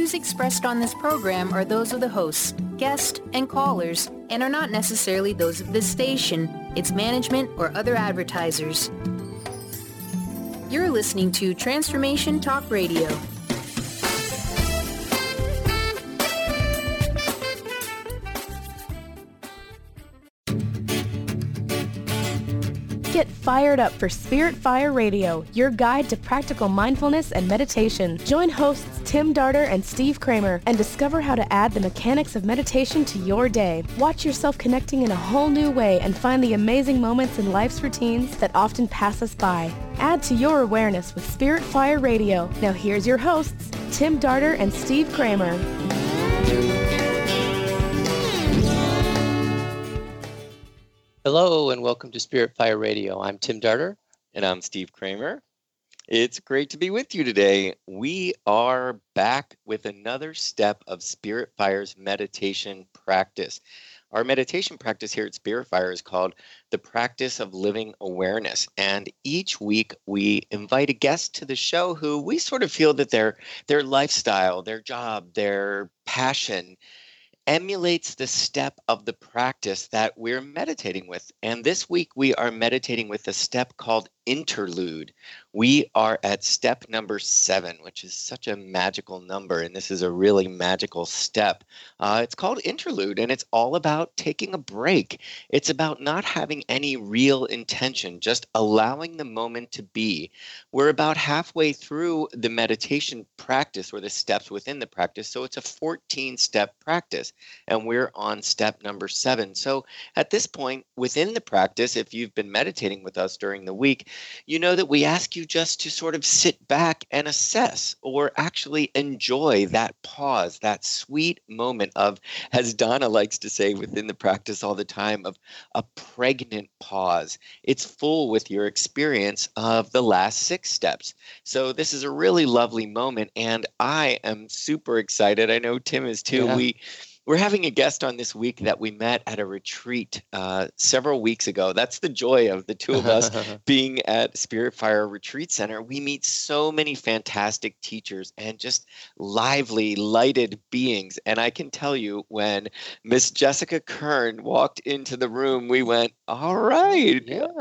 views expressed on this program are those of the hosts, guests, and callers, and are not necessarily those of this station, its management, or other advertisers. You're listening to Transformation Talk Radio. Get fired up for Spirit Fire Radio, your guide to practical mindfulness and meditation. Join hosts Tim Darter and Steve Kramer and discover how to add the mechanics of meditation to your day. Watch yourself connecting in a whole new way and find the amazing moments in life's routines that often pass us by. Add to your awareness with Spirit Fire Radio. Now here's your hosts, Tim Darter and Steve Kramer. Hello and welcome to Spirit Fire Radio. I'm Tim Darter. And I'm Steve Kramer. It's great to be with you today. We are back with another step of Spirit Fire's meditation practice. Our meditation practice here at Spirit Fire is called the Practice of Living Awareness. And each week we invite a guest to the show who we sort of feel that their lifestyle, their job, their passion emulates the step of the practice that we're meditating with. And this week we are meditating with a step called interlude. We are at step number 7, which is such a magical number, and this is a really magical step. It's called interlude, and it's all about taking a break. It's about not having any real intention, just allowing the moment to be. We're about halfway through the meditation practice, or the steps within the practice, so it's a 14-step practice, and we're on step number 7. So at this point within the practice, if you've been meditating with us during the week, you know that we ask you just to sort of sit back and assess, or actually enjoy that pause, that sweet moment of, as Donna likes to say within the practice all the time, of a pregnant pause. It's full with your experience of the last 6 steps. So this is a really lovely moment, and I am super excited. I know Tim is too. Yeah. We're having a guest on this week that we met at a retreat several weeks ago. That's the joy of the two of us being at Spirit Fire Retreat Center. We meet so many fantastic teachers and just lively, lighted beings. And I can tell you, when Miss Jessica Kern walked into the room, we went, all right,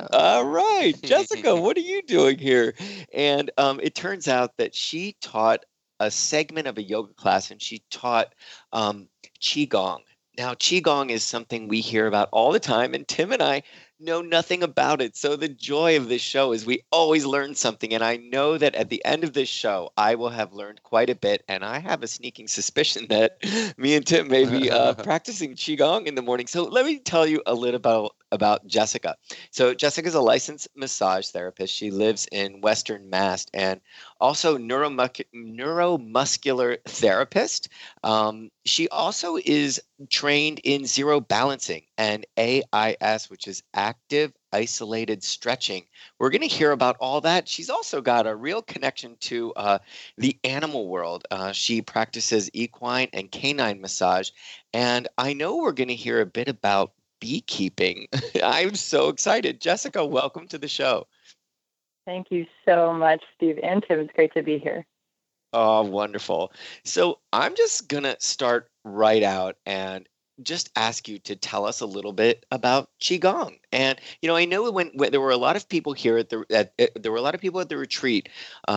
Jessica, what are you doing here? And it turns out that she taught a segment of a yoga class, and she taught Qigong. Now, Qigong is something we hear about all the time, and Tim and I know nothing about it. So the joy of this show is we always learn something, and I know that at the end of this show, I will have learned quite a bit, and I have a sneaking suspicion that me and Tim may be practicing Qigong in the morning. So let me tell you a little about Jessica. So Jessica's a licensed massage therapist. She lives in Western Mass, and also neuromuscular therapist. She also is trained in zero balancing and AIS, which is active isolated stretching. We're going to hear about all that. She's also got a real connection to the animal world. She practices equine and canine massage, and I know we're going to hear a bit about beekeeping. I'm so excited. Jessica, welcome to the show. Thank you so much, Steve and Tim. It's great to be here. Oh, wonderful. So I'm just going to start right out and just ask you to tell us a little bit about Qigong. And, you know, I know when there were a lot of people here there were a lot of people at the retreat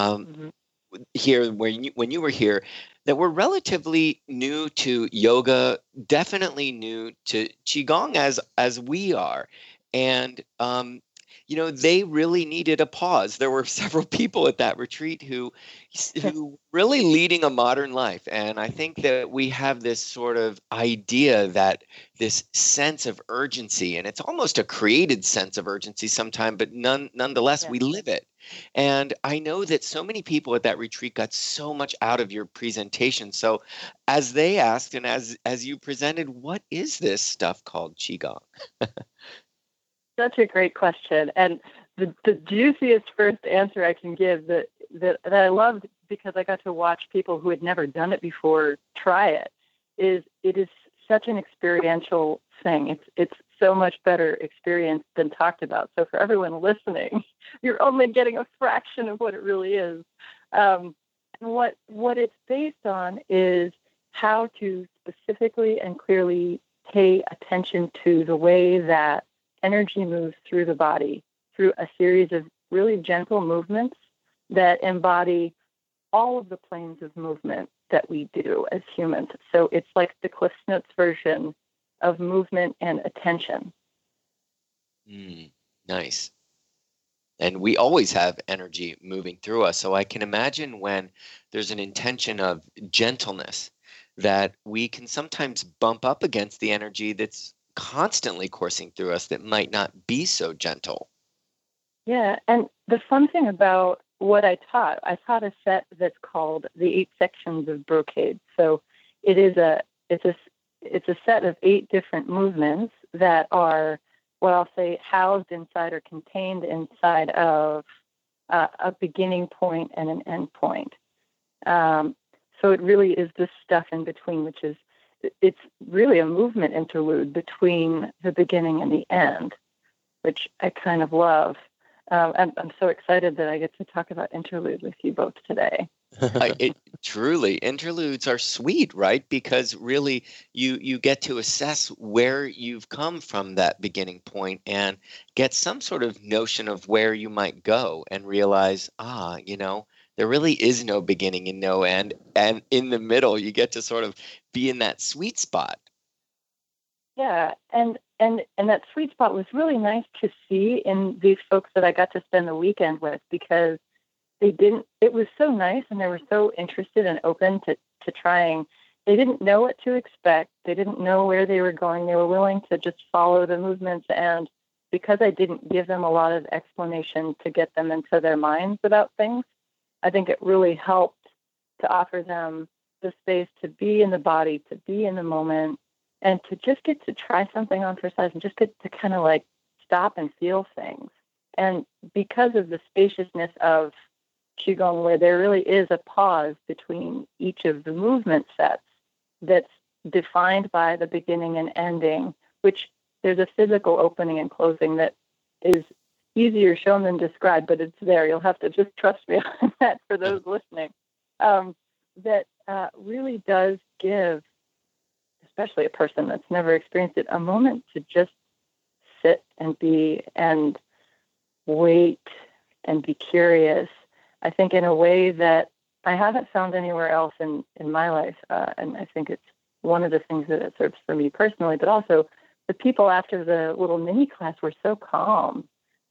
here when you were here that were relatively new to yoga, definitely new to Qigong as we are. And, you know, they really needed a pause. There were several people at that retreat who really leading a modern life. And I think that we have this sort of idea that this sense of urgency, and it's almost a created sense of urgency sometimes, but nonetheless, we live it. And I know that so many people at that retreat got so much out of your presentation. So as they asked, and as you presented, what is this stuff called Qigong? Such a great question. And the juiciest first answer I can give that I loved, because I got to watch people who had never done it before try it, is such an experiential thing. It's so much better experience than talked about. So for everyone listening, you're only getting a fraction of what it really is. And what it's based on is how to specifically and clearly pay attention to the way that energy moves through the body through a series of really gentle movements that embody all of the planes of movement that we do as humans. So it's like the Cliff Notes version of movement and attention. Nice. And we always have energy moving through us. So I can imagine when there's an intention of gentleness that we can sometimes bump up against the energy that's constantly coursing through us that might not be so gentle. Yeah, and the fun thing about what I taught a set that's called the 8 sections of brocade. So it's a set of 8 different movements that are what I'll say housed inside or contained inside of a beginning point and an end point. So it really is this stuff in between, it's really a movement interlude between the beginning and the end, which I kind of love. I'm so excited that I get to talk about interlude with you both today. Truly, interludes are sweet, right? Because really you get to assess where you've come from that beginning point and get some sort of notion of where you might go and realize, there really is no beginning and no end. And in the middle, you get to sort of be in that sweet spot. Yeah, and that sweet spot was really nice to see in these folks that I got to spend the weekend with, because it was so nice and they were so interested and open to trying. They didn't know what to expect. They didn't know where they were going. They were willing to just follow the movements. And because I didn't give them a lot of explanation to get them into their minds about things, I think it really helped to offer them the space to be in the body, to be in the moment, and to just get to try something on for size and just get to kind of like stop and feel things. And because of the spaciousness of Qigong, where there really is a pause between each of the movement sets that's defined by the beginning and ending, which there's a physical opening and closing that is easier shown than described, but it's there. You'll have to just trust me on that for those listening. That really does give, especially a person that's never experienced it, a moment to just sit and be and wait and be curious. I think in a way that I haven't found anywhere else in my life. And I think it's one of the things that it serves for me personally, but also the people after the little mini class were so calm.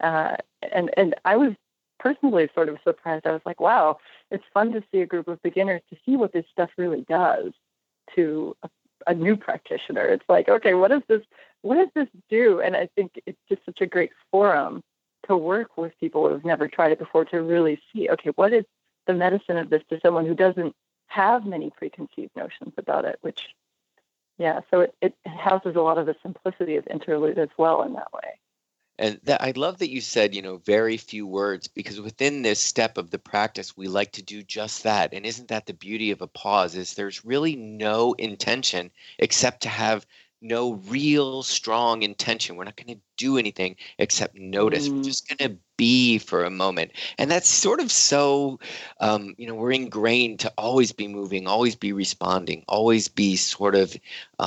And I was personally sort of surprised. I was like, wow, it's fun to see a group of beginners to see what this stuff really does to a new practitioner. It's like, okay, what does this do? And I think it's just such a great forum to work with people who've never tried it before to really see, okay, what is the medicine of this to someone who doesn't have many preconceived notions about it, so it houses a lot of the simplicity of interlude as well in that way. And I love that you said, very few words, because within this step of the practice, we like to do just that. And isn't that the beauty of a pause, is there's really no intention except to have no real strong intention. We're not going to do anything except notice. We're just going to be for a moment. And that's sort of so, we're ingrained to always be moving, always be responding, always be sort of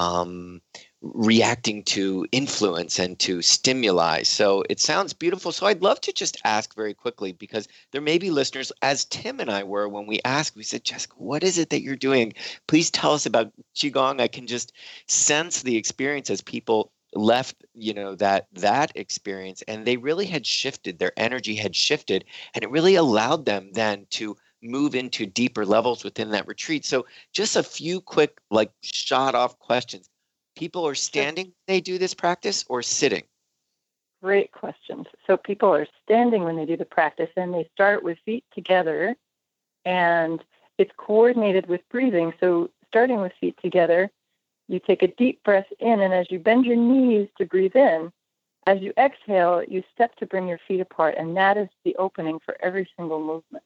reacting to influence and to stimuli. So it sounds beautiful. So I'd love to just ask very quickly, because there may be listeners, as Tim and I were when we asked, we said, Jessica, what is it that you're doing? Please tell us about Qigong. I can just sense the experience as people left, that experience, and they really had shifted, their energy had shifted, and it really allowed them then to move into deeper levels within that retreat. So just a few quick, shot off questions. People are standing when they do this practice or sitting? Great questions. So people are standing when they do the practice, and they start with feet together, and it's coordinated with breathing. So starting with feet together, you take a deep breath in, and as you bend your knees to breathe in, as you exhale, you step to bring your feet apart, and that is the opening for every single movement.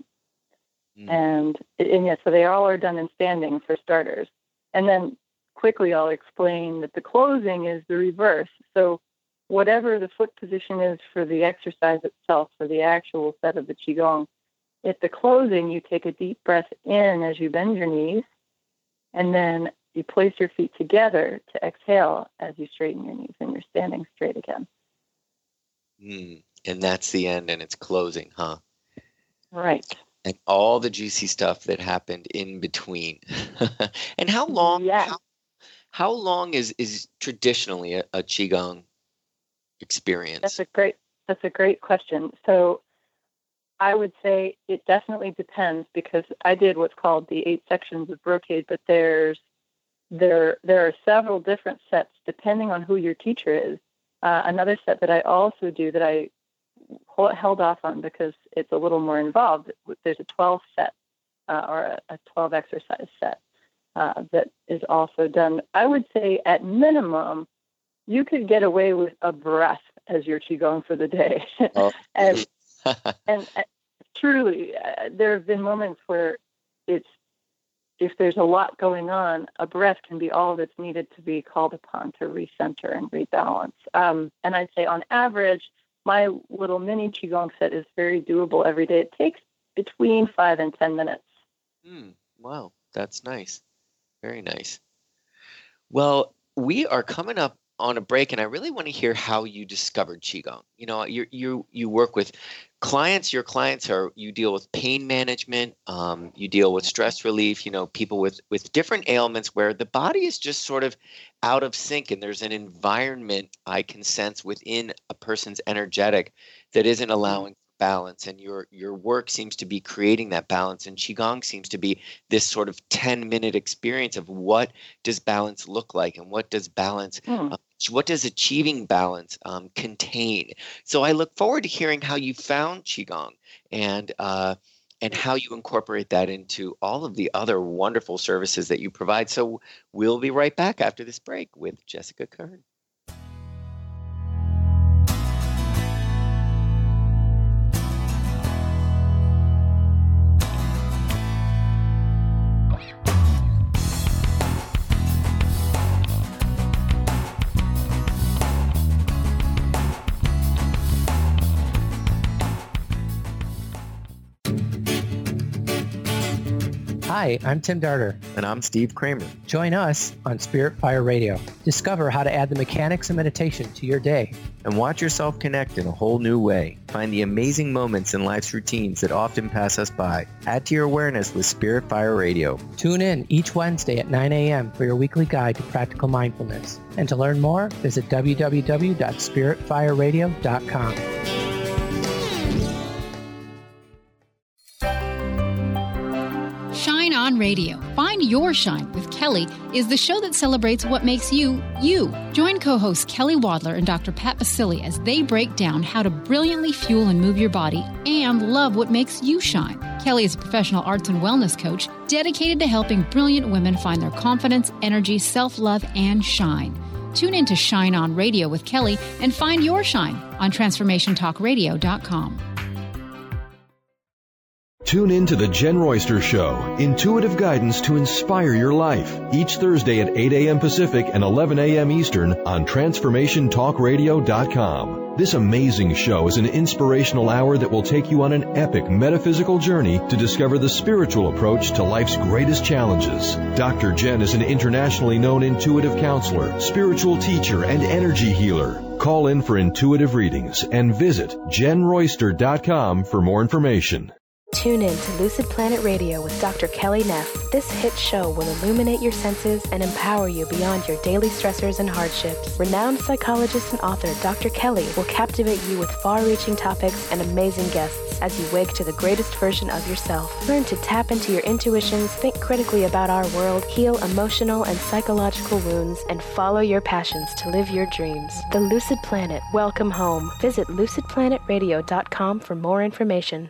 And so they all are done in standing for starters. And then quickly I'll explain that the closing is the reverse. So whatever the foot position is for the exercise itself, for the actual set of the Qigong, at the closing, you take a deep breath in as you bend your knees, and then you place your feet together to exhale as you straighten your knees, and you're standing straight again. And that's the end, and it's closing, huh? Right. And all the juicy stuff that happened in between. And how long? Yeah. How long is traditionally a Qigong experience? That's a great question. So I would say it definitely depends, because I did what's called the 8 sections of Brocade, but there are several different sets depending on who your teacher is. Another set that I also do that I held off on because it's a little more involved, there's a 12 set or a 12 exercise set that is also done. I would say at minimum, you could get away with a breath as your Qigong for the day. and truly, there have been moments where if there's a lot going on, a breath can be all that's needed to be called upon to recenter and rebalance. And I'd say on average, my little mini Qigong set is very doable every day. It takes between 5 and 10 minutes. Wow, that's nice. Very nice. Well, we are coming up on a break, and I really want to hear how you discovered Qigong. You know, you work with clients. Your clients you deal with pain management. You deal with stress relief. You know, people with different ailments where the body is just sort of out of sync, and there's an environment I can sense within a person's energetic that isn't allowing balance, and your work seems to be creating that balance, and Qigong seems to be this sort of 10-minute experience of what does balance look like, and what does balance what does achieving balance contain. So I look forward to hearing how you found Qigong and how you incorporate that into all of the other wonderful services that you provide. So we'll be right back after this break with Jessica Kern. Hi, I'm Tim Darter. And I'm Steve Kramer. Join us on Spirit Fire Radio. Discover how to add the mechanics of meditation to your day. And watch yourself connect in a whole new way. Find the amazing moments in life's routines that often pass us by. Add to your awareness with Spirit Fire Radio. Tune in each Wednesday at 9 a.m. for your weekly guide to practical mindfulness. And to learn more, visit www.spiritfireradio.com. Shine On Radio. Find Your Shine with Kelly is the show that celebrates what makes you, you. Join co-hosts Kelly Wadler and Dr. Pat Basili as they break down how to brilliantly fuel and move your body and love what makes you shine. Kelly is a professional arts and wellness coach dedicated to helping brilliant women find their confidence, energy, self-love, and shine. Tune in to Shine On Radio with Kelly and find your shine on TransformationTalkRadio.com. Tune in to The Jen Royster Show, intuitive guidance to inspire your life, each Thursday at 8 a.m. Pacific and 11 a.m. Eastern on TransformationTalkRadio.com. This amazing show is an inspirational hour that will take you on an epic metaphysical journey to discover the spiritual approach to life's greatest challenges. Dr. Jen is an internationally known intuitive counselor, spiritual teacher, and energy healer. Call in for intuitive readings and visit JenRoyster.com for more information. Tune in to Lucid Planet Radio with Dr. Kelly Neff. This hit show will illuminate your senses and empower you beyond your daily stressors and hardships. Renowned psychologist and author Dr. Kelly will captivate you with far-reaching topics and amazing guests as you wake to the greatest version of yourself. Learn to tap into your intuitions, think critically about our world, heal emotional and psychological wounds, and follow your passions to live your dreams. The Lucid Planet. Welcome home. Visit lucidplanetradio.com for more information.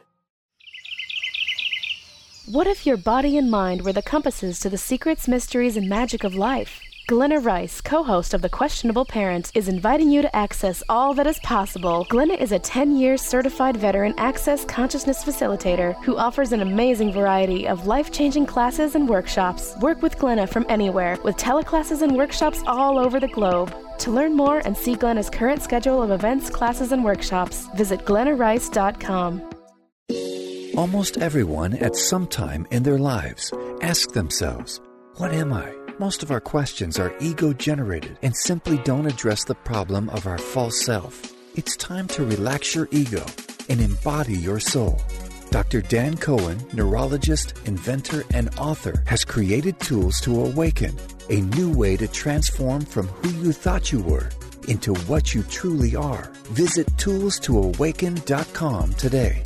What if your body and mind were the compasses to the secrets, mysteries, and magic of life? Glenna Rice, co-host of The Questionable Parent, is inviting you to access all that is possible. Glenna is a 10-year certified veteran access consciousness facilitator who offers an amazing variety of life-changing classes and workshops. Work with Glenna from anywhere, with teleclasses and workshops all over the globe. To learn more and see Glenna's current schedule of events, classes, and workshops, visit glennarice.com. Almost everyone at some time in their lives ask themselves, what am I? Most of our questions are ego-generated and simply don't address the problem of our false self. It's time to relax your ego and embody your soul. Dr. Dan Cohen, neurologist, inventor, and author, has created tools to awaken a new way to transform from who you thought you were into what you truly are. Visit toolstoawaken.com today.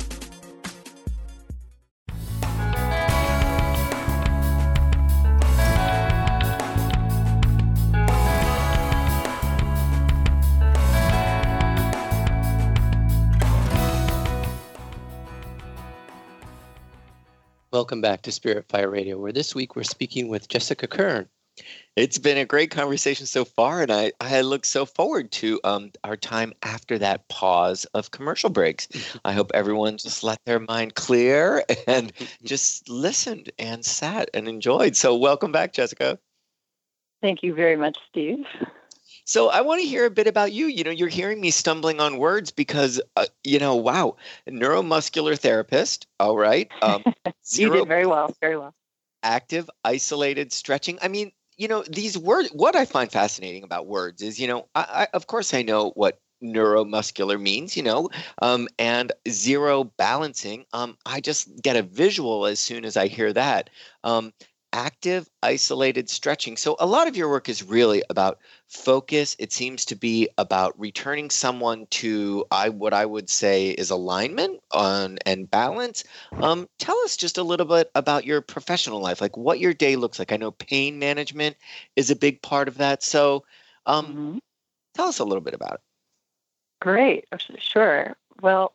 Welcome back to Spirit Fire Radio, where this week we're speaking with Jessica Kern. It's been a great conversation so far, and I look so forward to our time after that pause of commercial breaks. I hope everyone just let their mind clear and just listened and sat and enjoyed. So welcome back, Jessica. Thank you very much, Steve. So I want to hear a bit about you. You know, you're hearing me stumbling on words because, wow, neuromuscular therapist. All right. You did very well. Very well. Active, isolated stretching. I mean, these words, what I find fascinating about words is, I of course I know what neuromuscular means, and zero balancing. I just get a visual as soon as I hear that. Active, isolated stretching. So a lot of your work is really about focus. It seems to be about returning someone to what I would say is alignment and balance. Tell us just a little bit about your professional life, like what your day looks like. I know pain management is a big part of that. So tell us a little bit about it. Great. Sure. Well,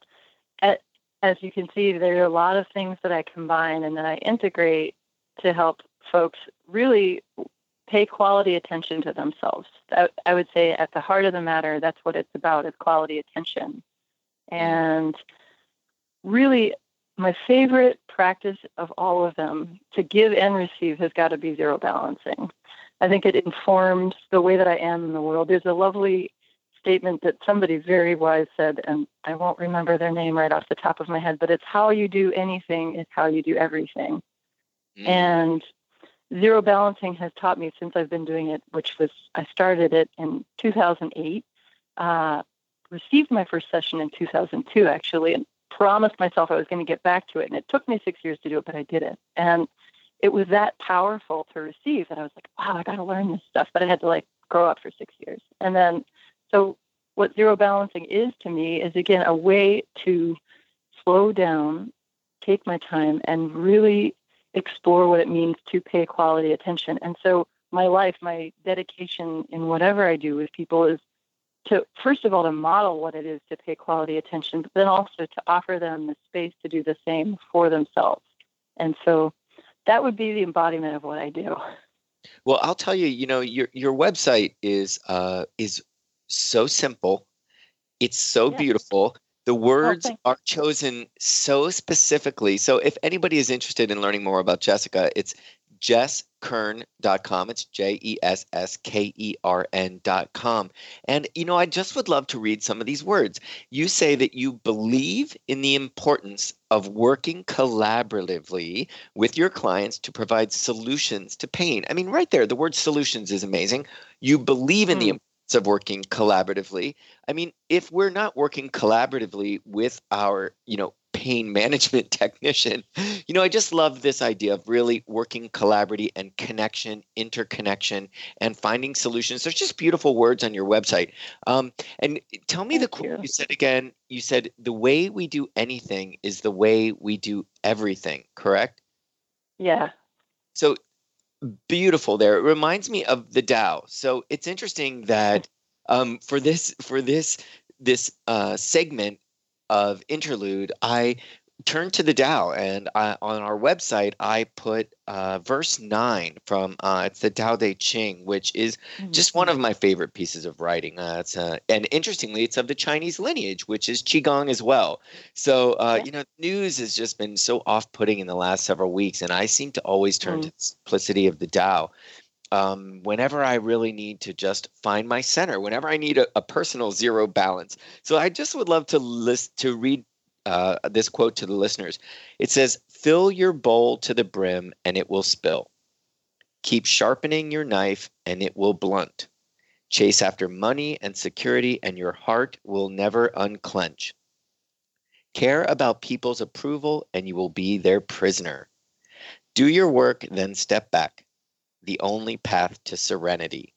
as you can see, there are a lot of things that I combine and that I integrate to help folks really pay quality attention to themselves. I would say at the heart of the matter, that's what it's about, is quality attention. And really, my favorite practice of all of them to give and receive has got to be zero balancing. I think it informs the way that I am in the world. There's a lovely statement that somebody very wise said, and I won't remember their name right off the top of my head, but it's how you do anything is how you do everything. And zero balancing has taught me since I've been doing it, I started it in 2008, received my first session in 2002, actually, and promised myself I was going to get back to it. And it took me 6 years to do it, but I did it. And it was that powerful to receive that I was like, wow, I got to learn this stuff. But I had to grow up for 6 years. And then, so what zero balancing is to me is, again, a way to slow down, take my time, and really explore what it means to pay quality attention. And so my life, my dedication in whatever I do with people is to, first of all, to model what it is to pay quality attention, but then also to offer them the space to do the same for themselves. And so that would be the embodiment of what I do. Well, I'll tell you, your website is so simple. It's so beautiful. The words are chosen so specifically. So if anybody is interested in learning more about Jessica, it's jesskern.com. It's JESSKERN.com. And, I just would love to read some of these words. You say that you believe in the importance of working collaboratively with your clients to provide solutions to pain. I mean, right there, the word solutions is amazing. You believe in the importance of working collaboratively. I mean, if we're not working collaboratively with our, pain management technician, I just love this idea of really working collaboratively and connection, interconnection, and finding solutions. There's just beautiful words on your website. And tell me the quote you said again. You said, the way we do anything is the way we do everything, correct? Yeah. So beautiful there. It reminds me of the Tao. So it's interesting that for this segment of interlude, I turned to the Tao, and on our website I put verse 9 from it's the Tao Te Ching, which is just one of my favorite pieces of writing. And interestingly, it's of the Chinese lineage, which is Qigong as well. So news has just been so off-putting in the last several weeks, and I seem to always turn to the simplicity of the Tao. Whenever I really need to just find my center, whenever I need a personal zero balance. So I just would love to read this quote to the listeners. It says, "Fill your bowl to the brim and it will spill. Keep sharpening your knife and it will blunt. Chase after money and security and your heart will never unclench. Care about people's approval and you will be their prisoner. Do your work, then step back. The only path to serenity."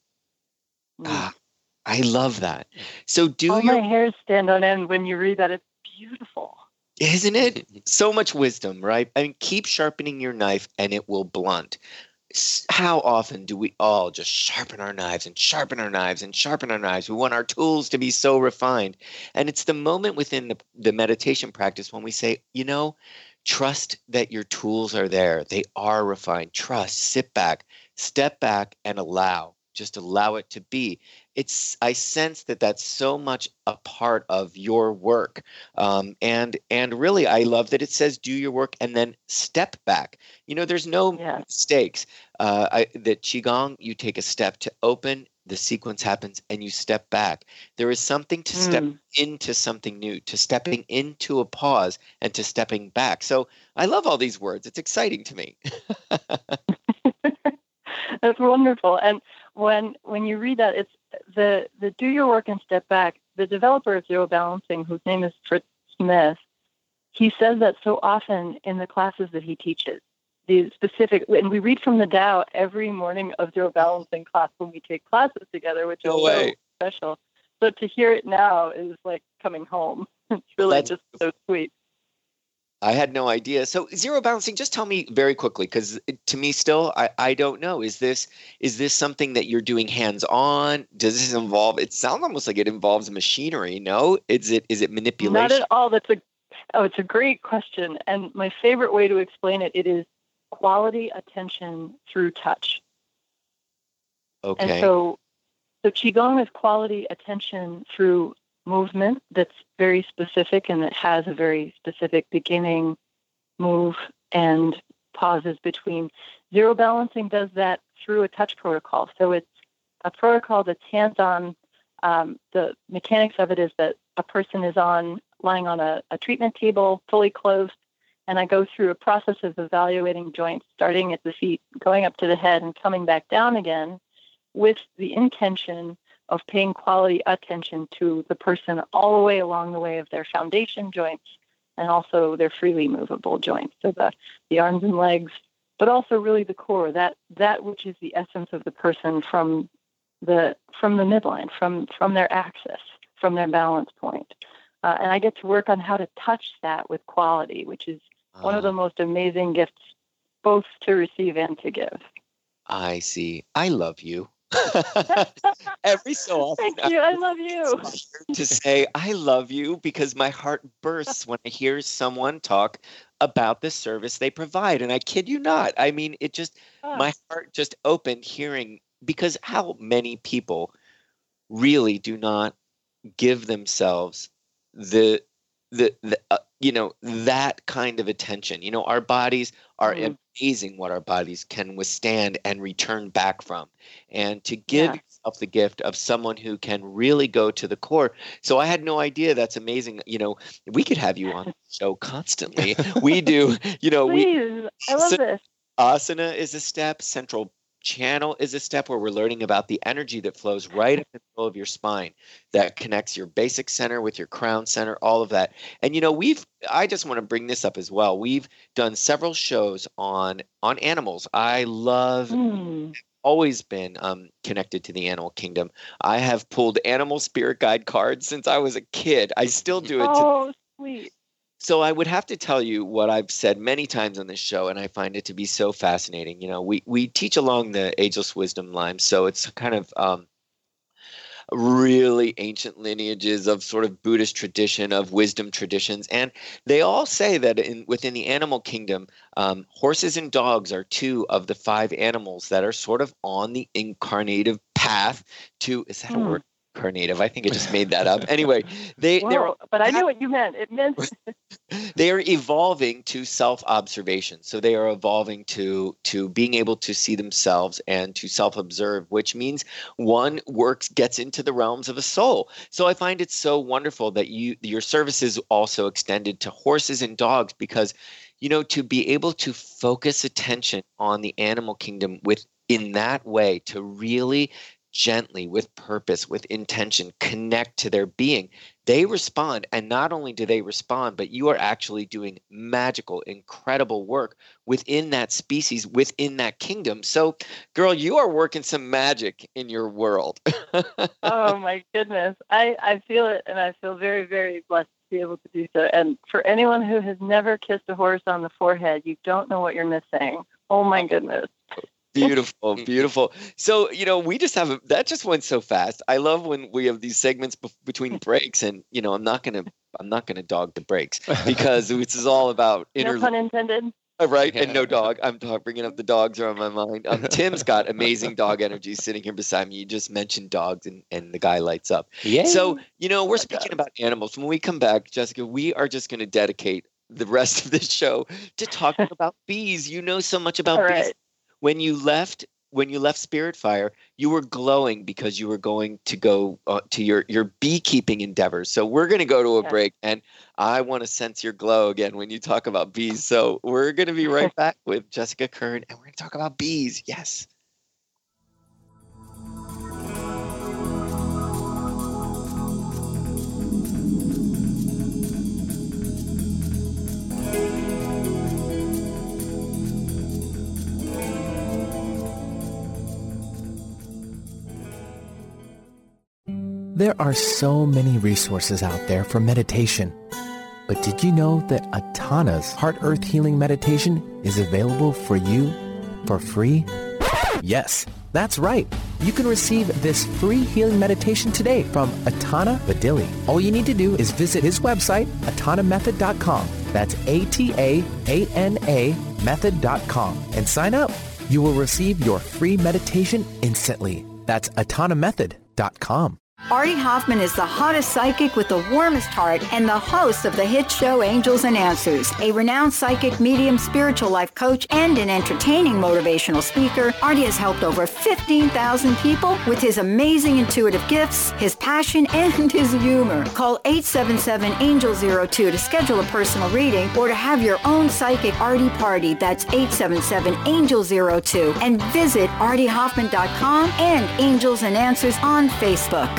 I love that. So my hairs stand on end when you read that. It's beautiful. Isn't it? So much wisdom, right? I mean, keep sharpening your knife and it will blunt. How often do we all just sharpen our knives and sharpen our knives and sharpen our knives? We want our tools to be so refined. And it's the moment within the meditation practice when we say, trust that your tools are there. They are refined. Trust, sit back, step back, and allow. Just allow it to be. I sense that that's so much a part of your work. And really, I love that it says do your work and then step back. There's no mistakes. The Qigong, you take a step to open, the sequence happens, and you step back. There is something to step into something new, to stepping into a pause and to stepping back. So I love all these words. It's exciting to me. That's wonderful. And when you read that, it's the do your work and step back. The developer of Zero Balancing, whose name is Fritz Smith, he says that so often in the classes that he teaches. And we read from the Tao every morning of Zero Balancing class when we take classes together, which is so special. So to hear it now is like coming home. It's really just so sweet. I had no idea. So Zero Balancing, just tell me very quickly, because to me still, I don't know. Is this something that you're doing hands-on? Does this involve, it sounds almost like it involves machinery, no? Is it manipulation? Not at all. It's a great question. And my favorite way to explain it is quality attention through touch. Okay. And so Qigong is quality attention through movement that's very specific and that has a very specific beginning, move, and pauses between. Zero Balancing does that through a touch protocol. So it's a protocol that's hands-on. The mechanics of it is that a person is lying on a treatment table, fully closed, and I go through a process of evaluating joints, starting at the feet, going up to the head, and coming back down again with the intention of paying quality attention to the person all the way along the way of their foundation joints and also their freely movable joints. So the arms and legs, but also really the core, that which is the essence of the person from the midline, from their axis, from their balance point. And I get to work on how to touch that with quality, which is one of the most amazing gifts, both to receive and to give. I see. I love you. Every so often. Thank you. I love you. To say I love you because my heart bursts when I hear someone talk about the service they provide. And I kid you not. I mean, it just, my heart just opened hearing, because how many people really do not give themselves that kind of attention. Our bodies are amazing what our bodies can withstand and return back from. And to give yourself the gift of someone who can really go to the core. So I had no idea. That's amazing. We could have you on the show constantly. We do, Please. I love this. Asana is a step. Central channel is a step where we're learning about the energy that flows right in the middle of your spine that connects your basic center with your crown center, all of that. And I just want to bring this up as well. We've done several shows on animals. I love always been connected to the animal kingdom. I have pulled animal spirit guide cards since I was a kid. I still do it. Oh, sweet. So I would have to tell you what I've said many times on this show, and I find it to be so fascinating. We teach along the ageless wisdom line, so it's kind of really ancient lineages of sort of Buddhist tradition, of wisdom traditions. And they all say that within the animal kingdom, horses and dogs are 2 of the 5 animals that are sort of on the incarnative path to, is that a word? reincarnative. I think I just made that up. Anyway, but I knew what you meant. It meant they are evolving to self-observation. So they are evolving to being able to see themselves and to self-observe, which means one gets into the realms of a soul. So I find it so wonderful that your service is also extended to horses and dogs, because to be able to focus attention on the animal kingdom in that way, to really gently, with purpose, with intention, connect to their being, they respond. And not only do they respond, but you are actually doing magical, incredible work within that species, within that kingdom. So, girl, you are working some magic in your world. Oh, my goodness. I feel it, and I feel very, very blessed to be able to do so. And for anyone who has never kissed a horse on the forehead, you don't know what you're missing. Oh, my goodness. Beautiful, beautiful. So, we just that just went so fast. I love when we have these segments between breaks, and I'm not gonna dog the breaks, because this is all about no pun intended. Right, and no dog. I'm bringing up the dogs are on my mind. Tim's got amazing dog energy sitting here beside me. You just mentioned dogs, and the guy lights up. Yay. So, we're speaking about animals. When we come back, Jessica, we are just going to dedicate the rest of this show to talking about bees. You know so much about bees. When you left Spirit Fire, you were glowing because you were going to go to your beekeeping endeavors. So we're going to go to a break, and I want to sense your glow again when you talk about bees. So we're going to be right back with Jessica Kern, and we're going to talk about bees. Yes. There are so many resources out there for meditation. But did you know that Atana's Heart Earth Healing Meditation is available for you for free? Yes, that's right. You can receive this free healing meditation today from Atana Badili. All you need to do is visit his website, atanamethod.com. That's ATAANA method.com, and sign up. You will receive your free meditation instantly. That's atanamethod.com. Artie Hoffman is the hottest psychic with the warmest heart and the host of the hit show Angels and Answers. A renowned psychic, medium, spiritual life coach, and an entertaining motivational speaker, Artie has helped over 15,000 people with his amazing intuitive gifts, his passion, and his humor. Call 877-ANGEL-02 to schedule a personal reading or to have your own psychic Artie party. That's 877-ANGEL-02. And visit artiehoffman.com and Angels and Answers on Facebook.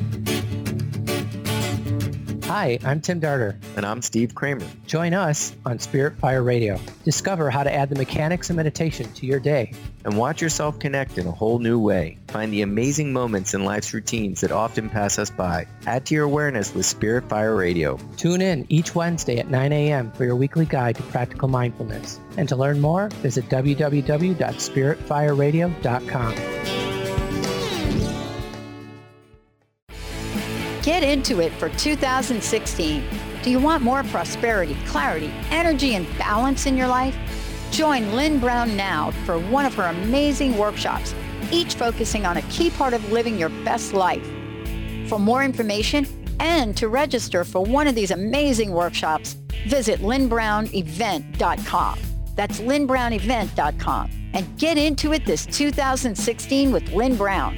Hi, I'm Tim Darter. And I'm Steve Kramer. Join us on Spirit Fire Radio. Discover how to add the mechanics of meditation to your day. And watch yourself connect in a whole new way. Find the amazing moments in life's routines that often pass us by. Add to your awareness with Spirit Fire Radio. Tune in each Wednesday at 9 a.m. for your weekly guide to practical mindfulness. And to learn more, visit www.spiritfireradio.com. Get into it for 2016. Do you want more prosperity, clarity, energy, and balance in your life? Join Lynn Brown now for one of her amazing workshops, each focusing on a key part of living your best life. For more information and to register for one of these amazing workshops, visit lynnbrownevent.com. That's lynnbrownevent.com. And get into it this 2016 with Lynn Brown.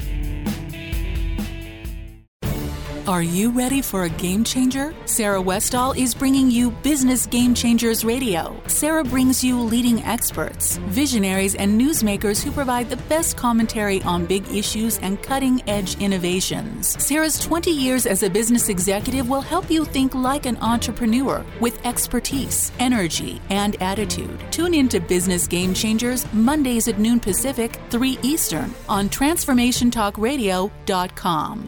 Are you ready for a game changer? Sarah Westall is bringing you Business Game Changers Radio. Sarah brings you leading experts, visionaries, and newsmakers who provide the best commentary on big issues and cutting-edge innovations. Sarah's 20 years as a business executive will help you think like an entrepreneur with expertise, energy, and attitude. Tune in to Business Game Changers Mondays at noon Pacific, 3 Eastern on TransformationTalkRadio.com.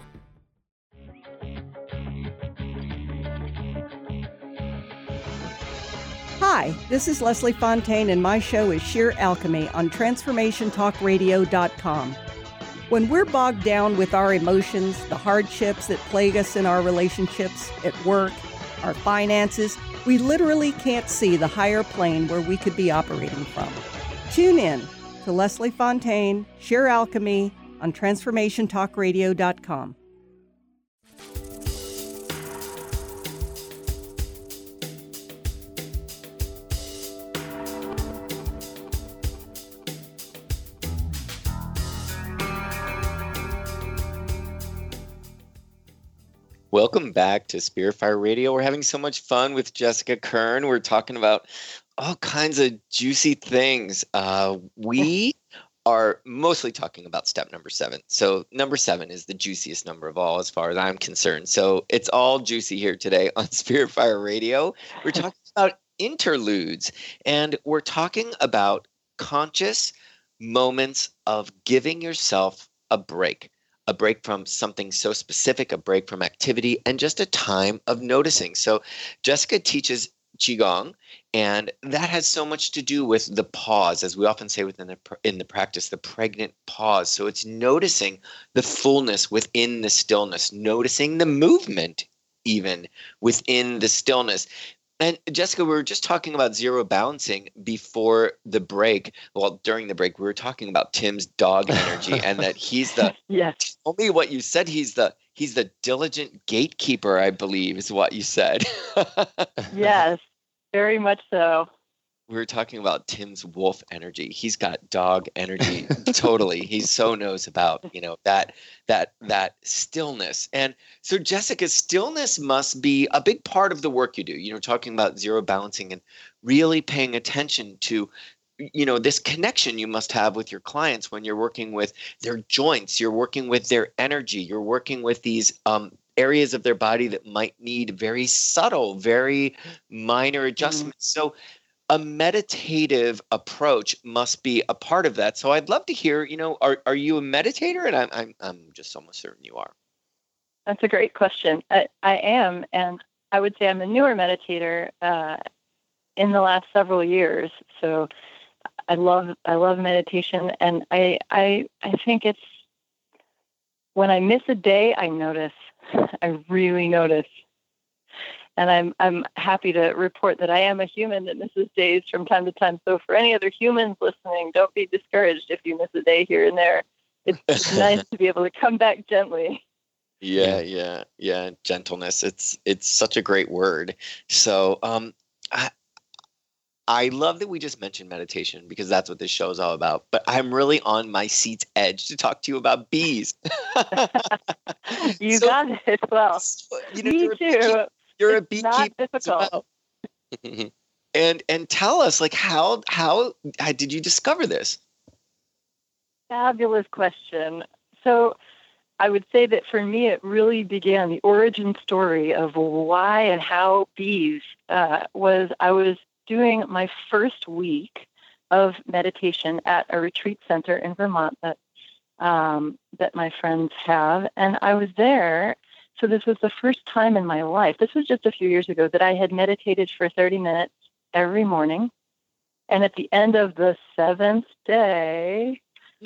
Hi, this is Leslie Fontaine, and my show is Sheer Alchemy on TransformationTalkRadio.com. When we're bogged down with our emotions, the hardships that plague us in our relationships, at work, our finances, we literally can't see the higher plane where we could be operating from. Tune in to Leslie Fontaine, Sheer Alchemy on TransformationTalkRadio.com. Welcome back to Spirit Fire Radio. We're having so much fun with Jessica Kern. We're talking about all kinds of juicy things. We are mostly talking about step number 7. So number 7 is the juiciest number of all as far as I'm concerned. So it's all juicy here today on Spirit Fire Radio. We're talking about interludes, and we're talking about conscious moments of giving yourself a break from something so specific, a break from activity, and just a time of noticing. So Jessica teaches Qigong, and that has so much to do with the pause, as we often say in the practice, the pregnant pause. So it's noticing the fullness within the stillness, noticing the movement even within the stillness. And Jessica, we were just talking about zero balancing before the break. Well, during the break, we were talking about Tim's dog energy and that he's the yes. Tell me what you said. He's the diligent gatekeeper, I believe, is what you said. Yes, very much so. We were talking about Tim's wolf energy. He's got dog energy. Totally. He so knows about, that stillness. And so Jessica, stillness must be a big part of the work you do. Talking about zero balancing and really paying attention to, this connection you must have with your clients when you're working with their joints, you're working with their energy, you're working with these areas of their body that might need very subtle, very minor adjustments. So a meditative approach must be a part of that. So I'd love to hear, are you a meditator? And I'm just almost certain you are. That's a great question. I am, and I would say I'm a newer meditator in the last several years. So I love meditation, and I think it's when I miss a day, I notice. I really notice. And I'm happy to report that I am a human that misses days from time to time. So for any other humans listening, don't be discouraged if you miss a day here and there. It's nice to be able to come back gently. Yeah. Gentleness. It's such a great word. So I love that we just mentioned meditation because that's what this show is all about. But I'm really on my seat's edge to talk to you about bees. You got it. Well, me too. You're it's a beekeeper as well. And tell us, how did you discover this? Fabulous question. So I would say that for me, it really began the origin story of why and how bees was I was doing my first week of meditation at a retreat center in Vermont that my friends have. And I was there. So this was the first time in my life. This was just a few years ago that I had meditated for 30 minutes every morning. And at the end of the 7th day,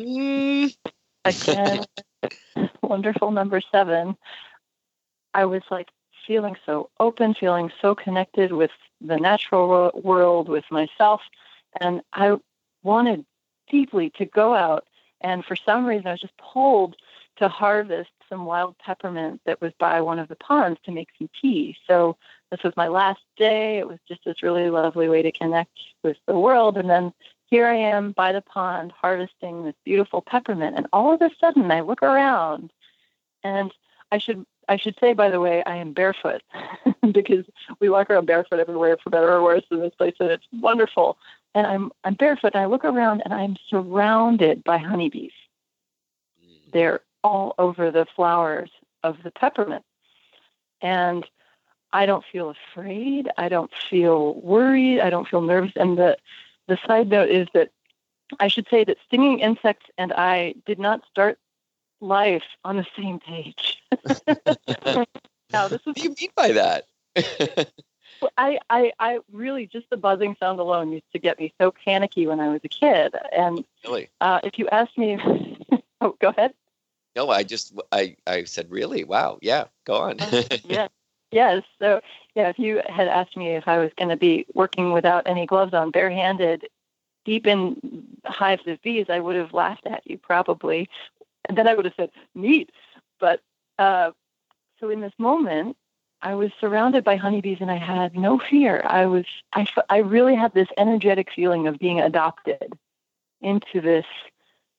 again, wonderful number 7, I was feeling so open, feeling so connected with the natural world, with myself. And I wanted deeply to go out. And for some reason, I was just pulled to harvest some wild peppermint that was by one of the ponds to make some tea. So this was my last day. It was just this really lovely way to connect with the world. And then here I am by the pond harvesting this beautiful peppermint. And all of a sudden I look around, and I should say, by the way, I am barefoot because we walk around barefoot everywhere for better or worse in this place, and it's wonderful. And I'm barefoot, and I look around, and I'm surrounded by honeybees. They're all over the flowers of the peppermint. And I don't feel afraid. I don't feel worried. I don't feel nervous. And the side note is that I should say that stinging insects and I did not start life on the same page. Now, this is, what do you mean by that? I really, just the buzzing sound alone used to get me so panicky when I was a kid. And really? If you asked me, oh, go ahead. No, I said, really? Wow. Yeah, go on. Yes. So, if you had asked me if I was going to be working without any gloves on, barehanded, deep in hives of bees, I would have laughed at you probably. And then I would have said, neat. But so in this moment, I was surrounded by honeybees and I had no fear. I really had this energetic feeling of being adopted into this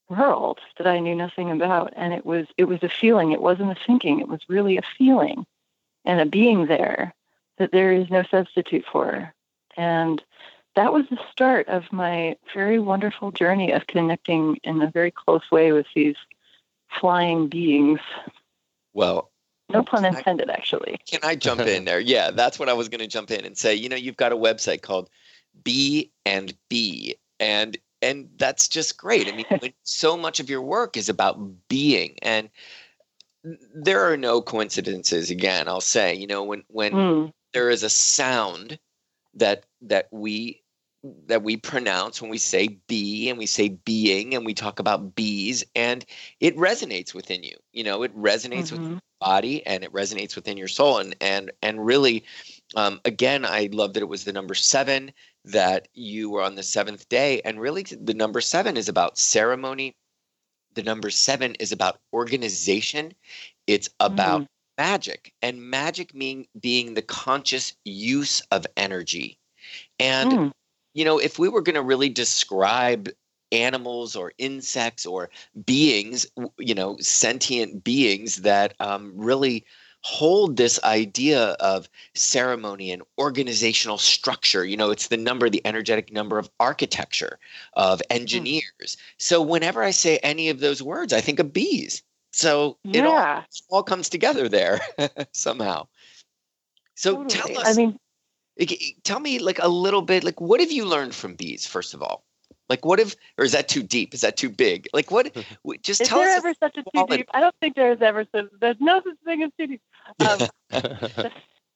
world that I knew nothing about. And it was a feeling. It wasn't a thinking. It was really a feeling and a being there that there is no substitute for. And that was the start of my very wonderful journey of connecting in a very close way with these flying beings. Well, no pun intended, actually. Can I jump in there? Yeah, that's what I was going to jump in and say. You've got a website called Be and Be, and that's just great. I mean, when so much of your work is about being, and there are no coincidences. Again, I'll say, when there is a sound that we pronounce when we say be and we say being and we talk about bees, and it resonates within you. It resonates with your body and it resonates within your soul. And really, again, I love that it was the number 7, that you were on the 7th day. And really, the number 7 is about ceremony. The number 7 is about organization. It's about magic, and magic being the conscious use of energy. And if we were going to really describe animals or insects or beings, sentient beings that really hold this idea of ceremony and organizational structure, it's the energetic number of architecture, of engineers. So whenever I say any of those words, I think of bees. So it all comes together there somehow. So totally. Tell me like a little bit, like what have you learned from bees, first of all? Like or is that too deep? Is that too big? Like just tell us. Is there ever such a too deep? I don't think there's no such thing as too deep.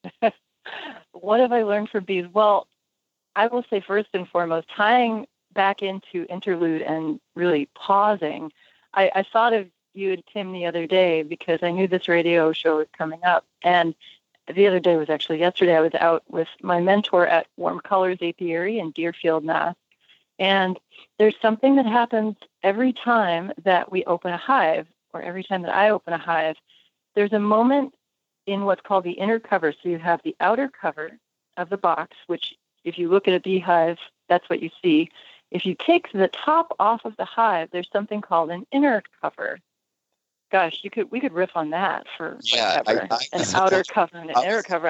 What have I learned from bees? Well, I will say first and foremost, tying back into interlude and really pausing, I thought of you and Tim the other day because I knew this radio show was coming up. And the other day was actually yesterday. I was out with my mentor at Warm Colors Apiary in Deerfield, Mass. And there's something that happens every time that we open a hive, or every time that I open a hive. There's a moment in what's called the inner cover. So you have the outer cover of the box, which if you look at a beehive, that's what you see. If you take the top off of the hive, there's something called an inner cover. Gosh, we could riff on that for forever. An outer cover and an inner cover.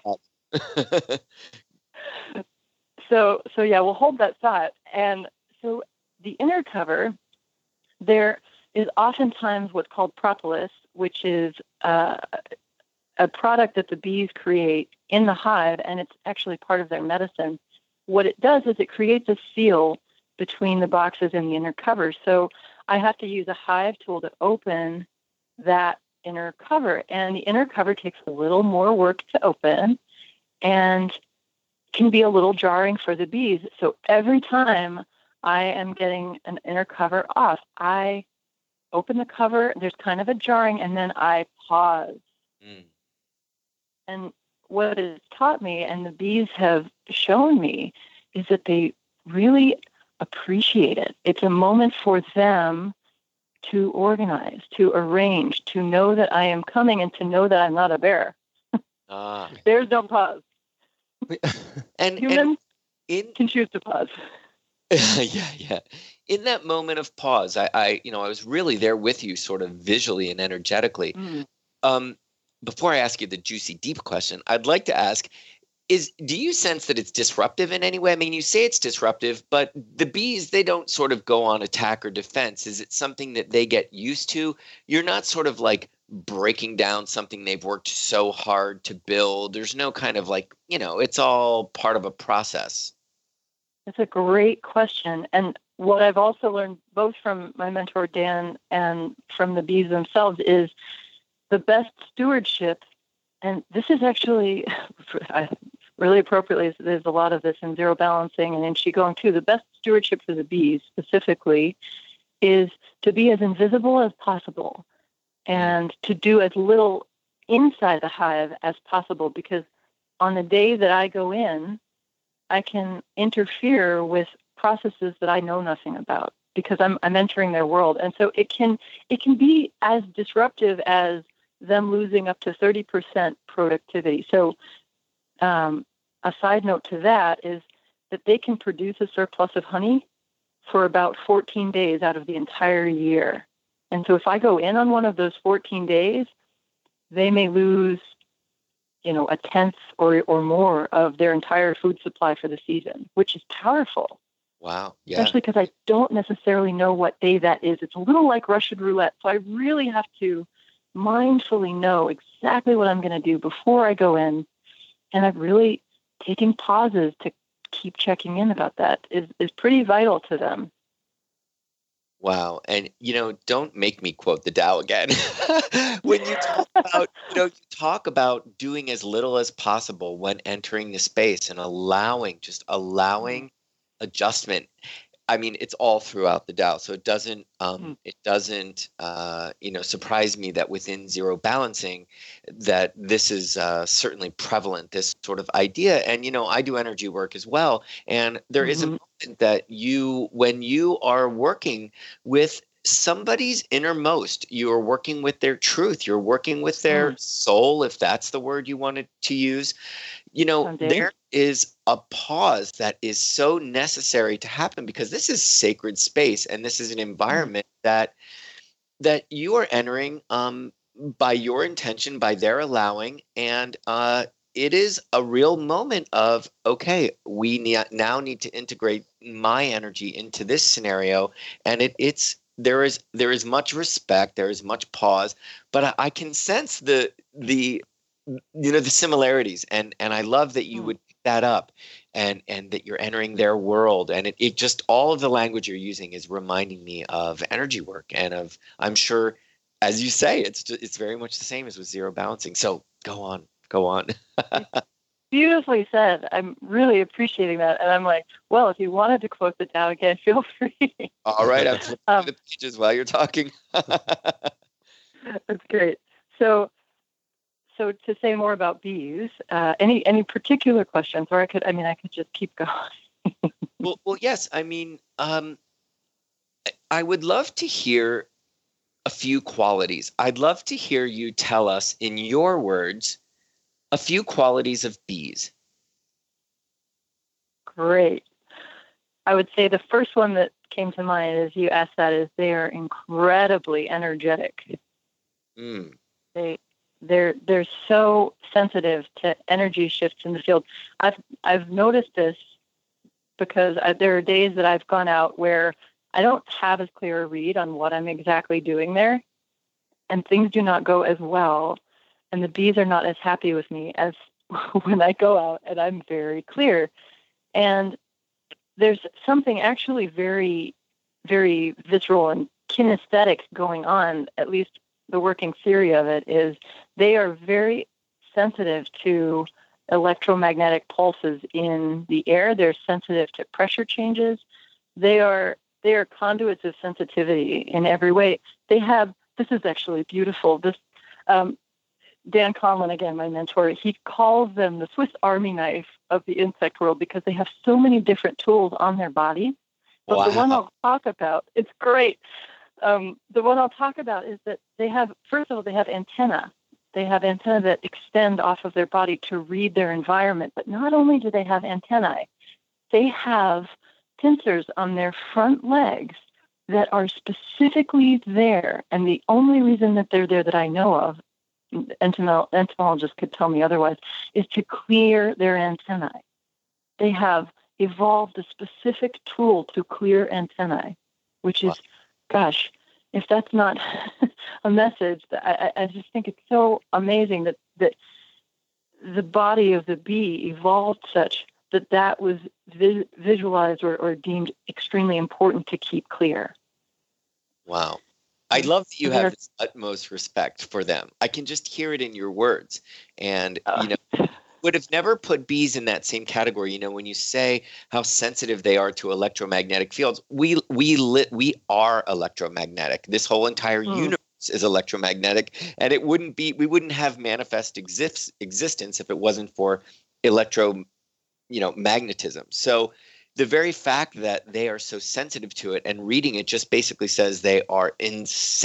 So yeah, we'll hold that thought. And so the inner cover, there is oftentimes what's called propolis, which is a product that the bees create in the hive, and it's actually part of their medicine. What it does is it creates a seal between the boxes and the inner cover. So I have to use a hive tool to open that inner cover, and the inner cover takes a little more work to open and can be a little jarring for the bees. So every time I am getting an inner cover off, I open the cover, there's kind of a jarring, and then I pause. And what it's taught me, and the bees have shown me, is that they really appreciate it. It's a moment for them to organize, to arrange, to know that I am coming, and to know that I'm not a bear. Bears don't pause. And humans can choose to pause. Yeah. In that moment of pause, I was really there with you, sort of visually and energetically. Before I ask you the juicy, deep question, I'd like to ask: do you sense that it's disruptive in any way? I mean, you say it's disruptive, but the bees, they don't sort of go on attack or defense. Is it something that they get used to? You're not sort of like breaking down something they've worked so hard to build. There's no kind of like, it's all part of a process. That's a great question. And what I've also learned both from my mentor, Dan, and from the bees themselves is the best stewardship. And this is actually really appropriately, there's a lot of this in zero balancing and in Qigong too. The best stewardship for the bees specifically is to be as invisible as possible and to do as little inside the hive as possible, because on the day that I go in, I can interfere with processes that I know nothing about because I'm entering their world. And so it can be as disruptive as them losing up to 30% productivity. So a side note to that is that they can produce a surplus of honey for about 14 days out of the entire year. And so if I go in on one of those 14 days, they may lose, a tenth or more of their entire food supply for the season, which is powerful. Wow. Yeah. Especially because I don't necessarily know what day that is. It's a little like Russian roulette. So I really have to mindfully know exactly what I'm going to do before I go in. And I've really taken pauses to keep checking in about that is pretty vital to them. Wow. And, don't make me quote the Tao again. When you talk about, you talk about doing as little as possible when entering the space and allowing adjustment. I mean, it's all throughout the Tao. So it doesn't surprise me that within zero balancing that this is certainly prevalent, this sort of idea. And, I do energy work as well. And there is a moment that when you are working with somebody's innermost, you're working with their truth, you're working with their soul, if that's the word you wanted to use, there is a pause that is so necessary to happen because this is sacred space and this is an environment that you are entering by your intention, by their allowing, and it is a real moment of, okay, we now need to integrate my energy into this scenario, and there is much respect, there is much pause, but I can sense the similarities, and I love that you would pick that up, and that you're entering their world, and it just, all of the language you're using is reminding me of energy work, and I'm sure, as you say, it's very much the same as with zero balancing. So go on. Beautifully said. I'm really appreciating that, and I'm like, well, if you wanted to quote the Tao again, feel free. All right, I'm flipping the pages while you're talking. That's great. So to say more about bees, any particular questions, or I could just keep going. well, yes. I mean, I would love to hear a few qualities. I'd love to hear you tell us, in your words, a few qualities of bees. Great. I would say the first one that came to mind as you asked that is they are incredibly energetic. They're so sensitive to energy shifts in the field. I've noticed this because there are days that I've gone out where I don't have as clear a read on what I'm exactly doing there, and things do not go as well, and the bees are not as happy with me as when I go out and I'm very clear. And there's something actually very, very visceral and kinesthetic going on, at least the working theory of it is they are very sensitive to electromagnetic pulses in the air. They're sensitive to pressure changes. They are conduits of sensitivity in every way. This is actually beautiful. This Dan Conlon, again, my mentor, he calls them the Swiss Army knife of the insect world because they have so many different tools on their body. But wow. The one I'll talk about, it's great. The one I'll talk about is that they have antennae. They have antennae that extend off of their body to read their environment. But not only do they have antennae, they have pincers on their front legs that are specifically there. And the only reason that they're there that I know of, entomologists could tell me otherwise, is to clear their antennae. They have evolved a specific tool to clear antennae, which is, gosh, if that's not a message, I just think it's so amazing that the body of the bee evolved such that was visualized or deemed extremely important to keep clear. Wow. I love that you have this utmost respect for them. I can just hear it in your words. And, would have never put bees in that same category. When you say how sensitive they are to electromagnetic fields, we are electromagnetic. This whole entire universe is electromagnetic, and we wouldn't have manifest existence if it wasn't for magnetism. So the very fact that they are so sensitive to it, and reading it just basically says they are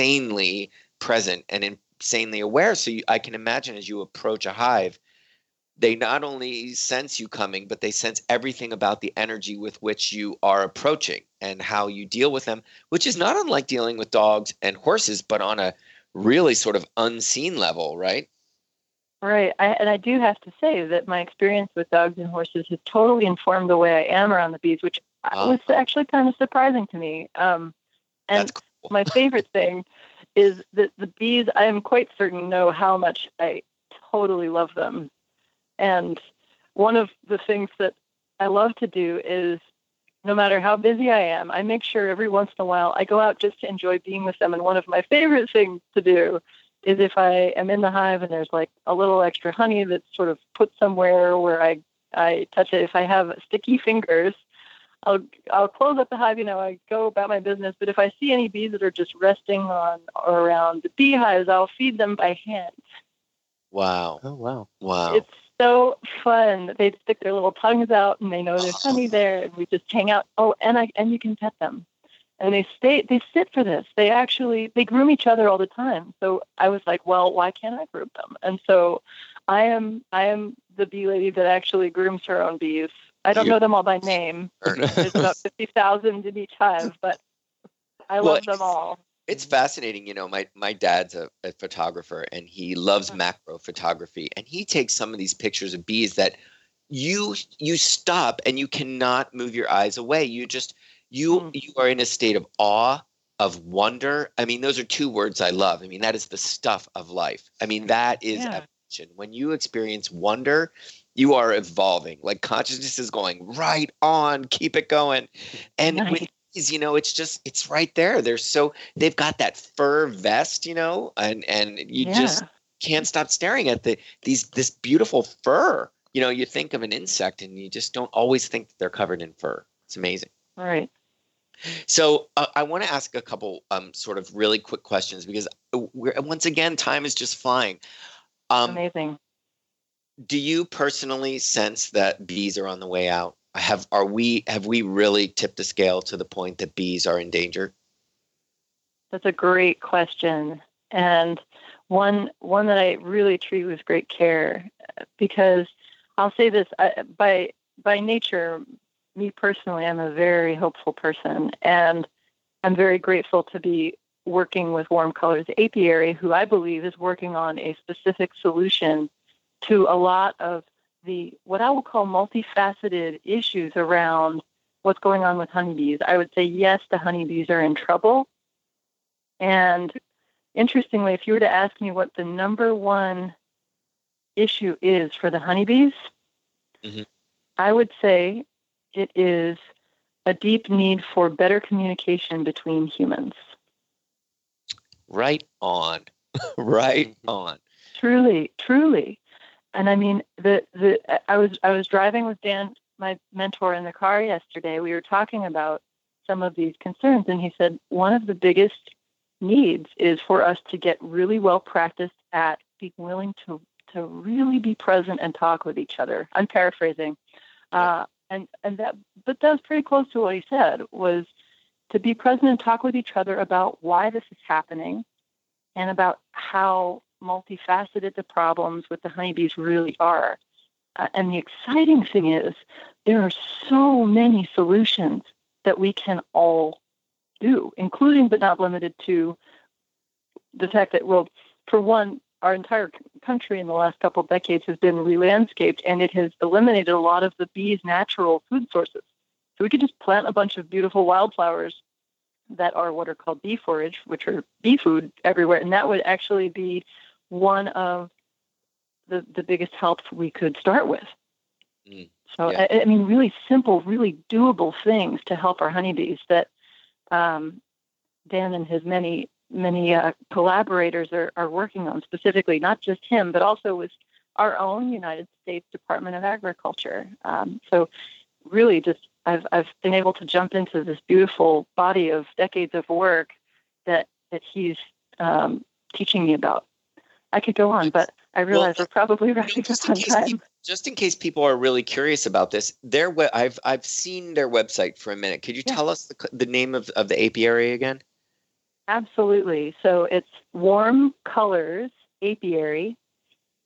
insanely present and insanely aware. So I can imagine as you approach a hive, they not only sense you coming, but they sense everything about the energy with which you are approaching and how you deal with them, which is not unlike dealing with dogs and horses, but on a really sort of unseen level, right? Right. I do have to say that my experience with dogs and horses has totally informed the way I am around the bees, which was actually kind of surprising to me. And cool. My favorite thing is that the bees, I am quite certain, know how much I totally love them. And one of the things that I love to do is, no matter how busy I am, I make sure every once in a while I go out just to enjoy being with them. And one of my favorite things to do is if I am in the hive and there's like a little extra honey that's sort of put somewhere where I touch it. If I have sticky fingers, I'll close up the hive, I go about my business. But if I see any bees that are just resting on or around the beehives, I'll feed them by hand. Wow. Oh, wow. Wow. It's so fun. They stick their little tongues out and they know there's honey there, and we just hang out. Oh, and you can pet them. And they sit for this. They groom each other all the time. So I was like, well, why can't I groom them? And so I am the bee lady that actually grooms her own bees. I don't know them all by name. There's about 50,000 in each hive, but I love them all. It's fascinating. My dad's a photographer, and he loves macro photography, and he takes some of these pictures of bees that you stop and you cannot move your eyes away. You are in a state of awe, of wonder. I mean, those are two words I love. I mean, that is the stuff of life. I mean, that is evolution. When you experience wonder, you are evolving. Like, consciousness is going right on, keep it going. And with these, it's right there. They've got that fur vest, and you just can't stop staring at this beautiful fur. You think of an insect and you just don't always think that they're covered in fur. It's amazing. All right. So I want to ask a couple sort of really quick questions, because once again, time is just flying. Amazing. Do you personally sense that bees are on the way out? Have we really tipped the scale to the point that bees are in danger? That's a great question, and one that I really treat with great care, because I'll say this, by nature, me personally, I'm a very hopeful person, and I'm very grateful to be working with Warm Colors Apiary, who I believe is working on a specific solution to a lot of what I will call multifaceted issues around what's going on with honeybees. I would say, yes, the honeybees are in trouble. And interestingly, if you were to ask me what the number one issue is for the honeybees, I would say it is a deep need for better communication between humans. Right on. Right on. Truly, truly. And I mean, I was driving with Dan, my mentor, in the car yesterday. We were talking about some of these concerns, and he said one of the biggest needs is for us to get really well practiced at being willing to really be present and talk with each other. I'm paraphrasing, but that was pretty close to what he said, was to be present and talk with each other about why this is happening and about how multifaceted the problems with the honeybees really are. And the exciting thing is there are so many solutions that we can all do, including but not limited to the fact that, well, for one, our entire country in the last couple of decades has been re-landscaped, and it has eliminated a lot of the bees' natural food sources. So we could just plant a bunch of beautiful wildflowers that are what are called bee forage, which are bee food everywhere, and that would actually be one of the biggest helps we could start with. So, I mean, really simple, really doable things to help our honeybees that Dan and his many collaborators are working on, specifically, not just him, but also with our own United States Department of Agriculture. So really just I've been able to jump into this beautiful body of decades of work that he's teaching me about. I could go on, but I realize we're probably wrapping up on time. Just in case people are really curious about this, I've seen their website for a minute. Could you tell us the name of the apiary again? Absolutely. So it's Warm Colors Apiary,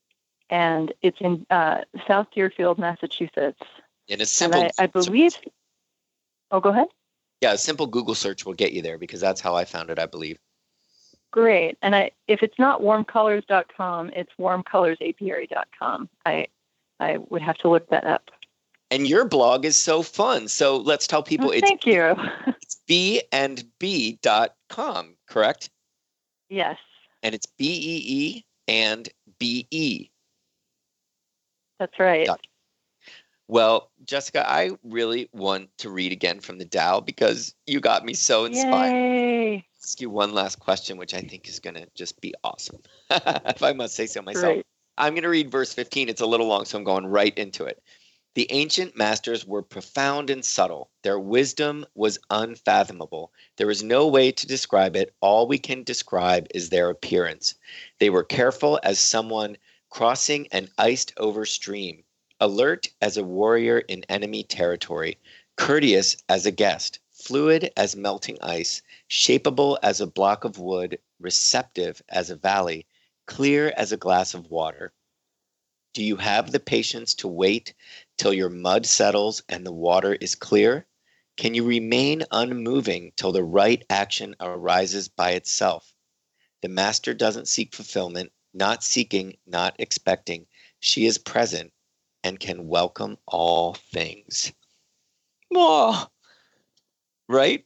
and it's in South Deerfield, Massachusetts. In a simple, I believe. Oh, go ahead. Yeah, a simple Google search will get you there because that's how I found it, I believe. Great. And if it's not warmcolors.com, it's warmcolorsapiary.com. I would have to look that up. And your blog is so fun. So let's tell people thank you. It's beeandbee.com, correct? Yes. And it's BEE and BE. That's right. Well, Jessica, I really want to read again from the Tao because you got me so inspired. Yay. Ask you one last question, which I think is going to just be awesome, if I must say so myself. Great. I'm going to read verse 15. It's a little long, so I'm going right into it. The ancient masters were profound and subtle. Their wisdom was unfathomable. There is no way to describe it. All we can describe is their appearance. They were careful as someone crossing an iced-over stream, alert as a warrior in enemy territory, courteous as a guest, fluid as melting ice, shapeable as a block of wood, receptive as a valley, clear as a glass of water. Do you have the patience to wait till your mud settles and the water is clear? Can you remain unmoving till the right action arises by itself? The master doesn't seek fulfillment, not seeking, not expecting. She is present and can welcome all things. Oh, right?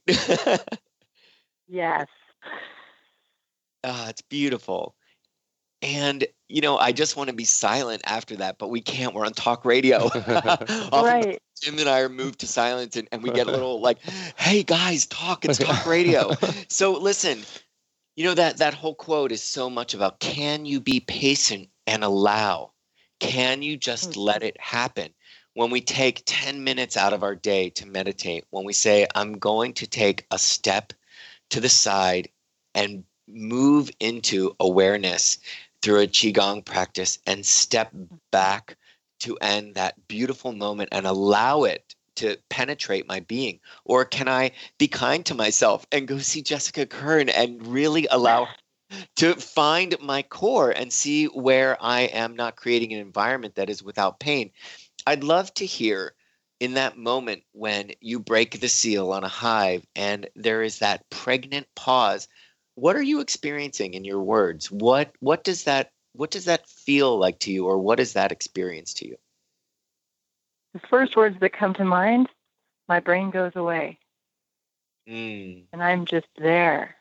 Yes. It's beautiful. And, you know, I just want to be silent after that, but we can't. We're on talk radio. Right. Jim and I are moved to silence and we get a little like, hey, guys, it's talk radio. So listen, you know, that whole quote is so much about can you be patient and allow? Can you just let it happen? When we take 10 minutes out of our day to meditate, when we say, I'm going to take a step to the side and move into awareness through a Qigong practice and step back to end that beautiful moment and allow it to penetrate my being? Or can I be kind to myself and go see Jessica Kern and really allow her to find my core and see where I am not creating an environment that is without pain? I'd love to hear in that moment when you break the seal on a hive and there is that pregnant pause. What are you experiencing in your words? What does that feel like to you, or what is that experience to you? The first words that come to mind, my brain goes away. And I'm just there.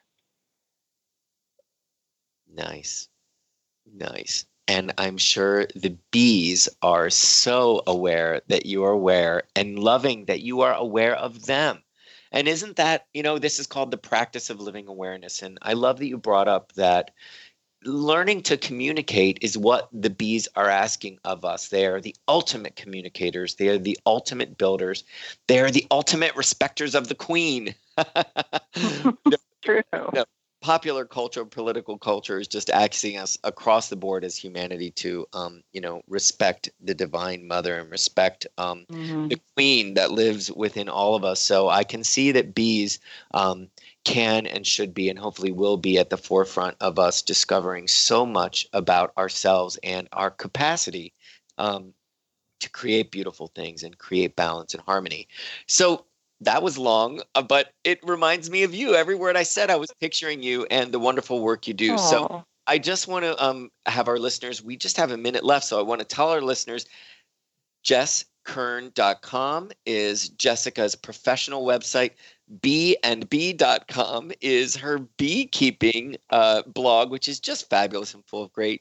Nice. And I'm sure the bees are so aware that you are aware and loving that you are aware of them. And isn't that, you know, this is called the practice of living awareness. And I love that you brought up that learning to communicate is what the bees are asking of us. They are the ultimate communicators. They are the ultimate builders. They are the ultimate respecters of the queen. True. Popular culture, political culture is just asking us across the board as humanity to, respect the divine mother and respect the queen that lives within all of us. So I can see that bees can and should be and hopefully will be at the forefront of us discovering so much about ourselves and our capacity to create beautiful things and create balance and harmony. So that was long, but it reminds me of you. Every word I said, I was picturing you and the wonderful work you do. Aww. So I just want to have our listeners, we just have a minute left. So I want to tell our listeners, JessKern.com is Jessica's professional website. beeandbee.com is her beekeeping blog, which is just fabulous and full of great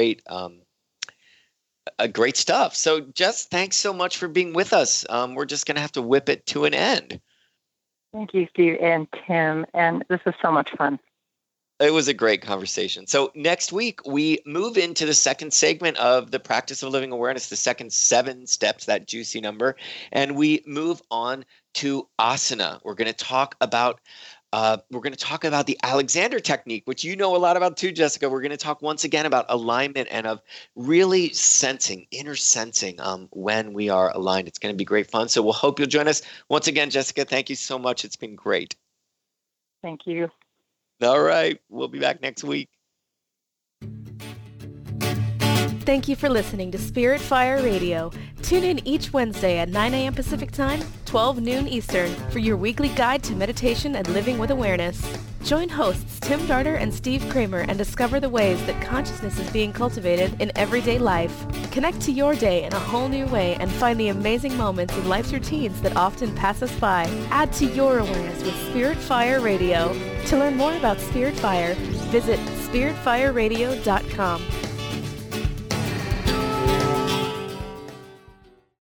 stuff. So Jess, thanks so much for being with us. We're just going to have to whip it to an end. Thank you, Steve and Tim. And this was so much fun. It was a great conversation. So next week, we move into the second segment of the practice of living awareness, the second 7 steps, that juicy number. And we move on to asana. We're going to talk about the Alexander technique, which you know a lot about too, Jessica. We're going to talk once again about alignment and of really inner sensing when we are aligned. It's going to be great fun. So we'll hope you'll join us. Once again, Jessica, thank you so much. It's been great. Thank you. All right. We'll be back next week. Thank you for listening to Spirit Fire Radio. Tune in each Wednesday at 9 a.m. Pacific Time, 12 noon Eastern, for your weekly guide to meditation and living with awareness. Join hosts Tim Darter and Steve Kramer and discover the ways that consciousness is being cultivated in everyday life. Connect to your day in a whole new way and find the amazing moments in life's routines that often pass us by. Add to your awareness with Spirit Fire Radio. To learn more about Spirit Fire, visit spiritfireradio.com.